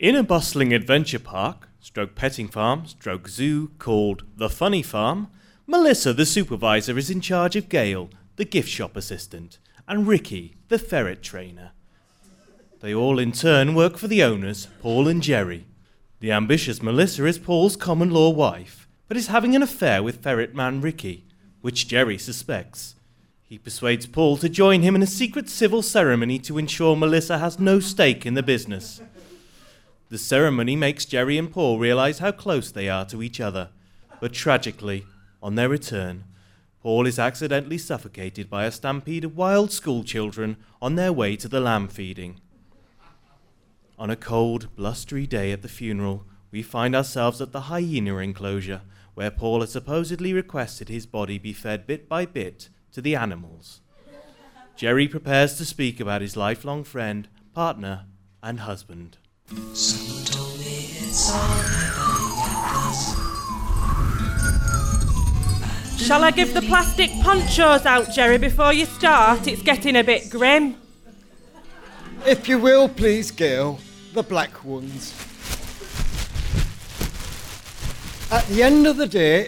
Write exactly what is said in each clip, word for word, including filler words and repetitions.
In a bustling adventure park, stroke petting farm, stroke zoo called The Funny Farm, Melissa, the supervisor, is in charge of Gail, the gift shop assistant, and Ricky, the ferret trainer. They all in turn work for the owners, Paul and Jerry. The ambitious Melissa is Paul's common-law wife, but is having an affair with ferret man Ricky, which Jerry suspects. He persuades Paul to join him in a secret civil ceremony to ensure Melissa has no stake in the business. The ceremony makes Jerry and Paul realise how close they are to each other, but tragically, on their return, Paul is accidentally suffocated by a stampede of wild schoolchildren on their way to the lamb feeding. On a cold, blustery day at the funeral, we find ourselves at the hyena enclosure, where Paul has supposedly requested his body be fed bit by bit to the animals. Jerry prepares to speak about his lifelong friend, partner, and husband. Someone told me it's all about. Shall I give the plastic ponchos out, Jerry, before you start? It's getting a bit grim. If you will, please, Gail, the black ones. At the end of the day,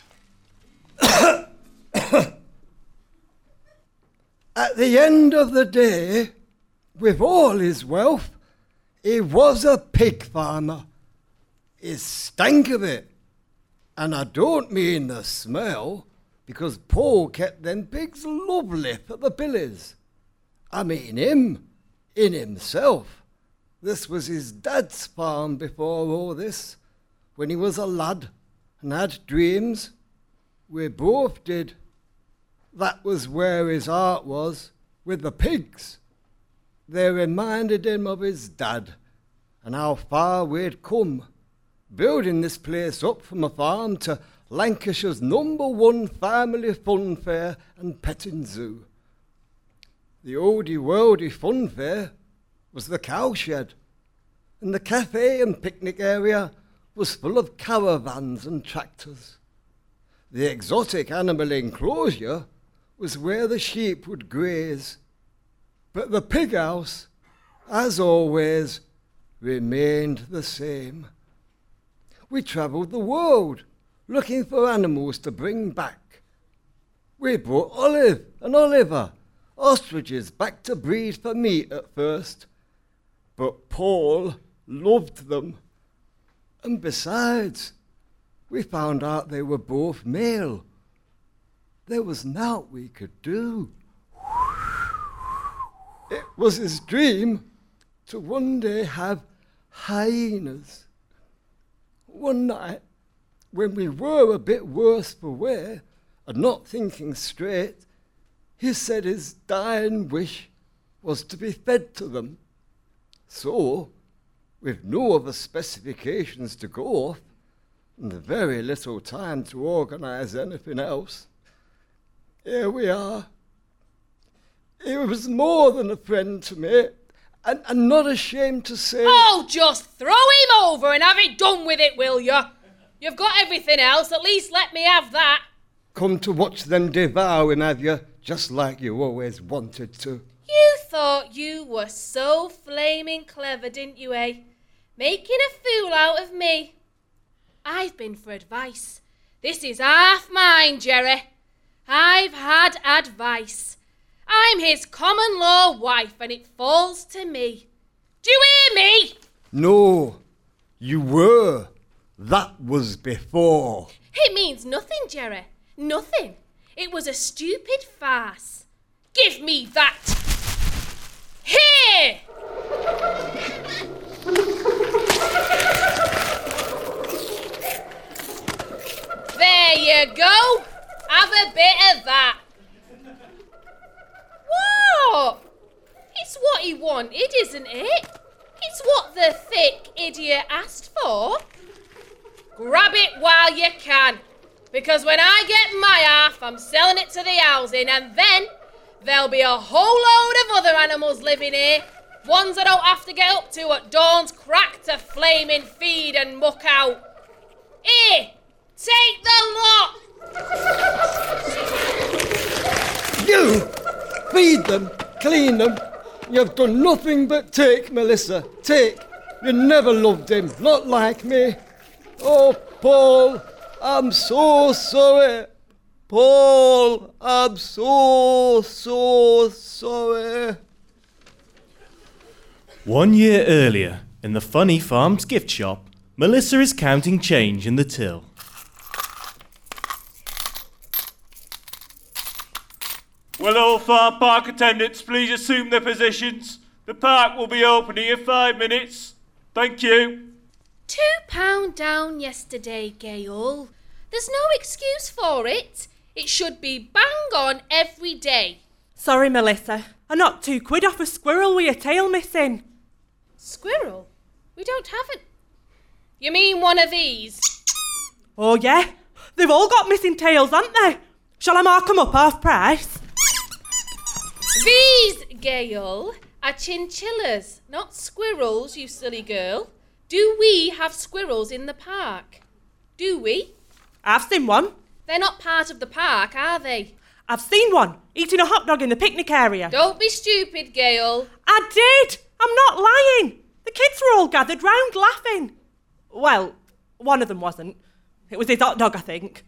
at the end of the day, with all his wealth, he was a pig farmer. He stank of it. And I don't mean the smell, because Paul kept them pigs lovely for the billies. I mean him, in himself. This was his dad's farm before all this, when he was a lad and had dreams. We both did. That was where his heart was, with the pigs. They reminded him of his dad and how far we'd come, building this place up from a farm to Lancashire's number one family fun fair and petting zoo. The oldie worldy fun fair was the cowshed, and the cafe and picnic area was full of caravans and tractors. The exotic animal enclosure was where the sheep would graze, but the pig house, as always, remained the same. We travelled the world looking for animals to bring back. We brought Olive and Oliver, ostriches, back to breed for meat at first, but Paul loved them. And besides, we found out they were both male. There was naught we could do. It was his dream to one day have hyenas. One night, when we were a bit worse for wear and not thinking straight, he said his dying wish was to be fed to them. So, with no other specifications to go off, and very little time to organise anything else, here we are. He was more than a friend to me, and I'm not ashamed to say... Oh, just throw him over and have it done with it, will you? You've got everything else, at least let me have that. Come to watch them devour him, have you? Just like you always wanted to. You thought you were so flaming clever, didn't you, eh? Making a fool out of me. I've been for advice. This is half mine, Jerry. I've had advice. I'm his common-law wife, and it falls to me. Do you hear me? No, you were. That was before. It means nothing, Jerry. Nothing. It was a stupid farce. Give me that. Here! There you go. Have a bit of that. What? It's what he wanted, isn't it? It's what the thick idiot asked for. Grab it while you can, because when I get my half, I'm selling it to the housing, and then there'll be a whole load of other animals living here, ones I don't have to get up to at dawn's crack to flaming feed and muck out. Here, take the lot. You! Feed them, clean them. You've done nothing but take, Melissa. Take. You never loved him, not like me. Oh, Paul, I'm so sorry. Paul, I'm so, so sorry. One year earlier, in the Funny Farms gift shop, Melissa is counting change in the till. Will all farm park attendants please assume their positions? The park will be opening in five minutes. Thank you. Two pound down yesterday, Gail. There's no excuse for it. It should be bang on every day. Sorry, Melissa. I knocked two quid off a squirrel with your tail missing. Squirrel? We don't have it. You mean one of these? Oh, yeah. They've all got missing tails, haven't they? Shall I mark 'em up half price? These, Gail, are chinchillas, not squirrels, you silly girl. Do we have squirrels in the park? Do we? I've seen one. They're not part of the park, are they? I've seen one eating a hot dog in the picnic area. Don't be stupid, Gail. I did. I'm not lying. The kids were all gathered round laughing. Well, one of them wasn't. It was his hot dog, I think.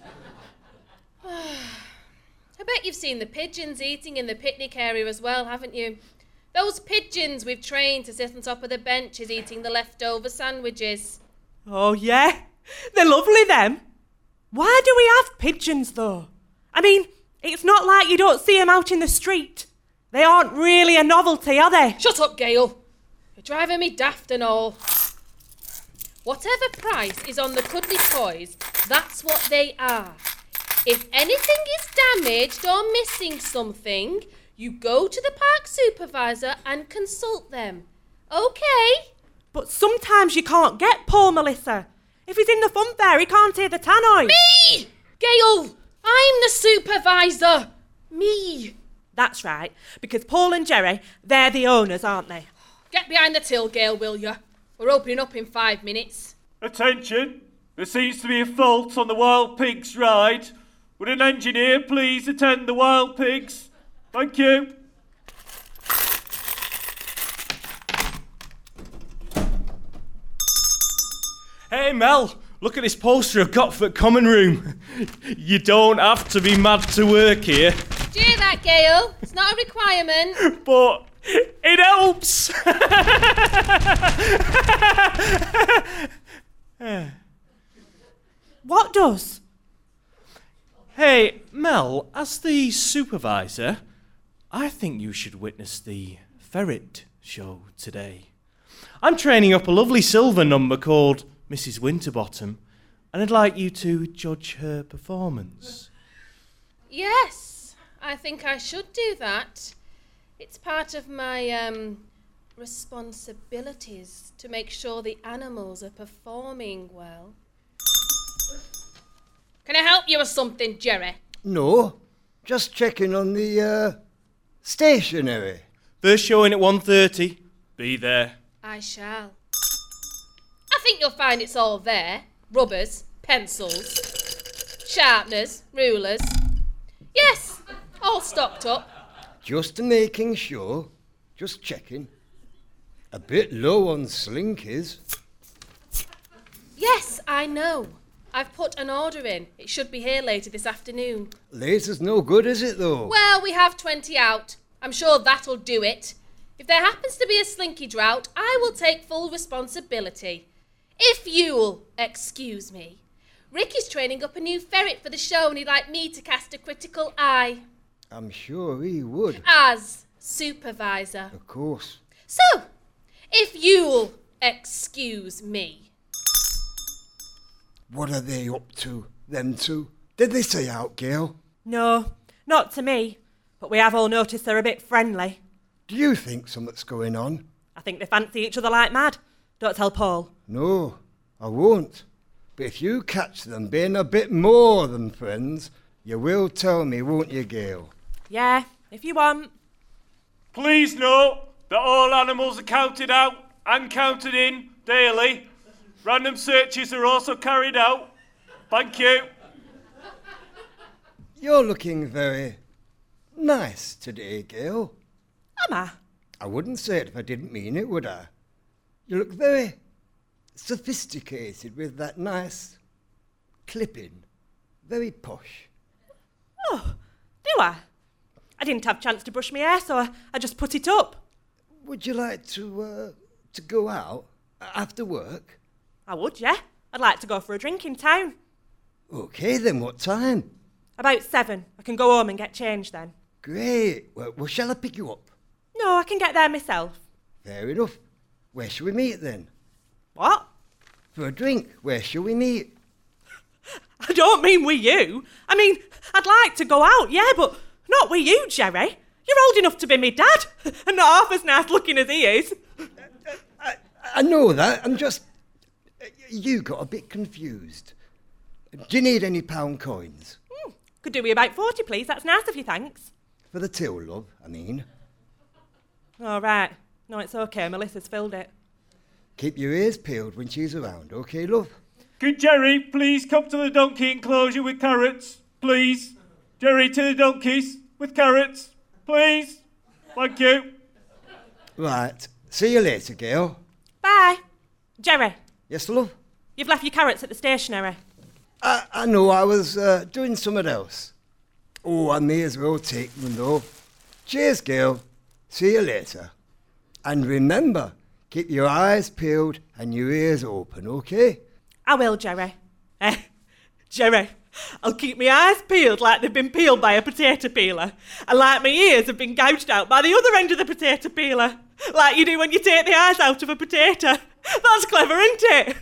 I bet you've seen the pigeons eating in the picnic area as well, haven't you? Those pigeons we've trained to sit on top of the benches eating the leftover sandwiches. Oh, yeah. They're lovely, them. Why do we have pigeons, though? I mean, it's not like you don't see them out in the street. They aren't really a novelty, are they? Shut up, Gail. You're driving me daft and all. Whatever price is on the cuddly toys, that's what they are. If anything is damaged or missing something, you go to the park supervisor and consult them. Okay? But sometimes you can't get poor Melissa. If he's in the fun fair, he can't hear the tannoy. Me! Gail, I'm the supervisor. Me. That's right, because Paul and Jerry, they're the owners, aren't they? Get behind the till, Gail, will you? We're opening up in five minutes. Attention! There seems to be a fault on the Wild Pigs ride. Would an engineer please attend the Wild Pigs? Thank you. Hey Mel, look at this poster I've got for Common Room. You don't have to be mad to work here. Do you hear that, Gail? It's not a requirement. But it helps. What does? Hey, Mel, as the supervisor, I think you should witness the ferret show today. I'm training up a lovely silver number called Missus Winterbottom, and I'd like you to judge her performance. Yes, I think I should do that. It's part of my, um, responsibilities to make sure the animals are performing well. Can I help you with something, Jerry? No, just checking on the, uh, stationery. First showing at one thirty. Be there. I shall. I think you'll find it's all there. Rubbers, pencils, sharpeners, rulers. Yes, all stocked up. Just making sure. Just checking. A bit low on slinkies. Yes, I know. I've put an order in. It should be here later this afternoon. Later's no good, is it, though? Well, we have twenty out. I'm sure that'll do it. If there happens to be a slinky drought, I will take full responsibility. If you'll excuse me. Ricky's training up a new ferret for the show and he'd like me to cast a critical eye. I'm sure he would. As supervisor. Of course. So, if you'll excuse me. What are they up to, them two? Did they say out, Gail? No, not to me. But we have all noticed they're a bit friendly. Do you think something's going on? I think they fancy each other like mad. Don't tell Paul. No, I won't. But if you catch them being a bit more than friends, you will tell me, won't you, Gail? Yeah, if you want. Please note that all animals are counted out and counted in daily. Random searches are also carried out. Thank you. You're looking very nice today, Gail. Am I? I wouldn't say it if I didn't mean it, would I? You look very sophisticated with that nice clipping. Very posh. Oh, do I? I didn't have a chance to brush my hair, so I, I just put it up. Would you like to uh, to go out after work? I would, yeah. I'd like to go for a drink in town. Okay then, what time? About seven. I can go home and get changed then. Great. Well, well, shall I pick you up? No, I can get there myself. Fair enough. Where shall we meet then? What? For a drink, where shall we meet? I don't mean with you. I mean, I'd like to go out, yeah, but not with you, Jerry. You're old enough to be me dad, and not half as nice looking as he is. I, I know that. I'm just... You got a bit confused. Do you need any pound coins? Mm, could do with about forty, please. That's nice of you, thanks. For the till, love, I mean. All right. No, it's okay. Melissa's filled it. Keep your ears peeled when she's around, okay, love? Could Jerry please come to the donkey enclosure with carrots, please? Jerry, to the donkeys with carrots, please. Thank you. Right. See you later, girl. Bye. Jerry, Yes, love? you've left your carrots at the stationery. I, I know, I was uh, doing something else. Oh, I may as well take them, though. Cheers, girl. See you later. And remember, keep your eyes peeled and your ears open, okay? I will, Jerry. Eh, Jerry, I'll keep my eyes peeled like they've been peeled by a potato peeler, and like my ears have been gouged out by the other end of the potato peeler, like you do when you take the eyes out of a potato. That's clever, isn't it?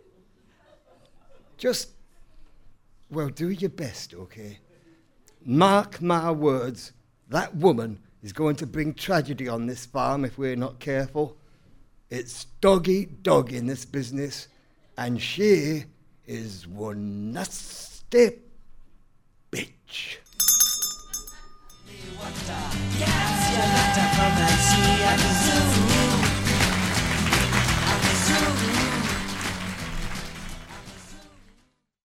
Just, well, do your best, okay? Mark my words, that woman is going to bring tragedy on this farm if we're not careful. It's dog-eat-dog in this business, and she is one nasty bitch. Yeah.